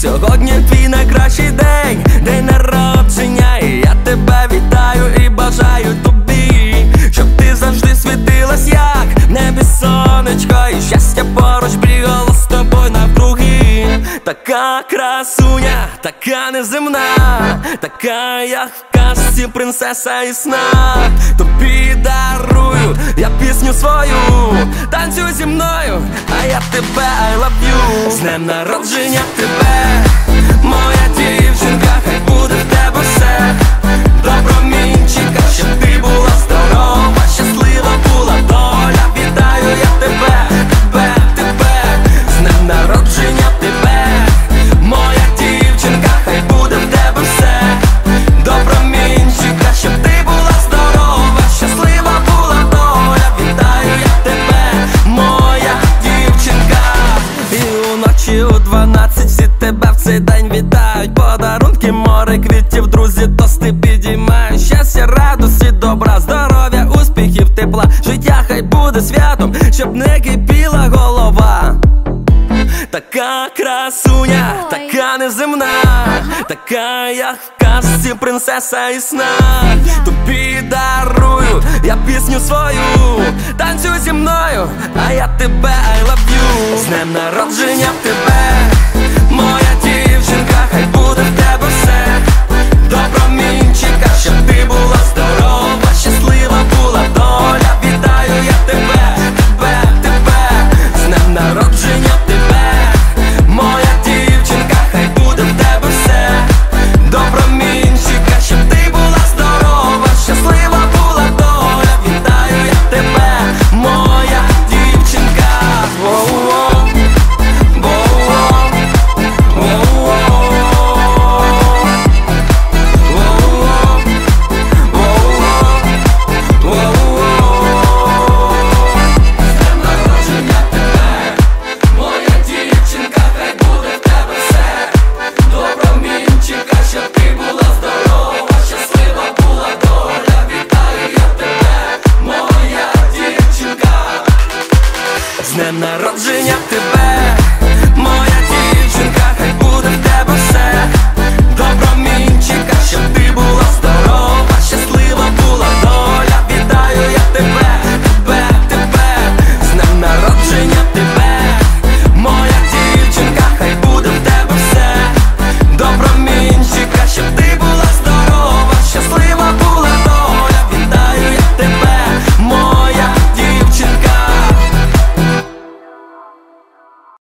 Сьогодні твій найкращий день, день народження, і я тебе вітаю і бажаю тобі, щоб ти завжди світилась, як в небі сонечко, і щастя поруч бігало з тобою навкруги. Така красуня, така неземна, така, як в казці, принцеса і сна. Тобі дарую я пісню свою, танцюй зі мною, а я тебе, I love you. З днем народження тебе, моя дівчинка, хай буде в тебе все до промінчика, щоб ти була здорова, щаслива була доля. Вітаю я тебе, тебе, тебе, з днем народження тебе, моя дівчинка, хай буде в тебе все до промінчика, щоб ти була здорова, щаслива була доля. Вітаю я тебе, моя дівчинка. І уночі у 12 всі тебе в цей день вітають. Подарунки, море квітів, друзі, тости підіймають. Щастя, радості, добра, здоров'я, успіхів, тепла. Життя хай буде святом, щоб не кипіла голова. Така красуня, така неземна, така, як в казці, принцеса і сна. Тобі дарую я пісню свою, танцюй зі мною, а я тебе, I love you. З днем народження тебе,